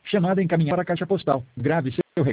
Chamada encaminhada para a caixa postal. Grave seu